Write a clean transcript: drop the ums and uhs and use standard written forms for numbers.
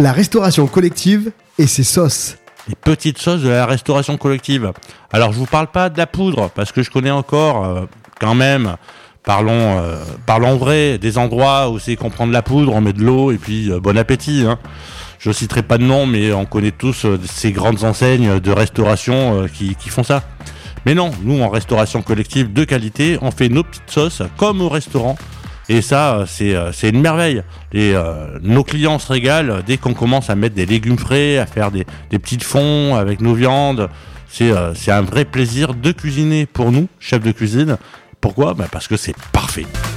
La restauration collective et ses sauces. Les petites sauces de la restauration collective. Alors je vous parle pas de la poudre, parce que je connais encore, quand même, parlons vrai, des endroits où c'est qu'on prend de la poudre, on met de l'eau, et puis bon appétit, hein. Je citerai pas de nom, mais on connaît tous ces grandes enseignes de restauration qui font ça. Mais non, nous en restauration collective de qualité, on fait nos petites sauces comme au restaurant. Et ça, c'est une merveille. Nos clients se régalent dès qu'on commence à mettre des légumes frais, à faire des petites fonds avec nos viandes. C'est un vrai plaisir de cuisiner pour nous, chefs de cuisine. Pourquoi ? Parce que c'est parfait.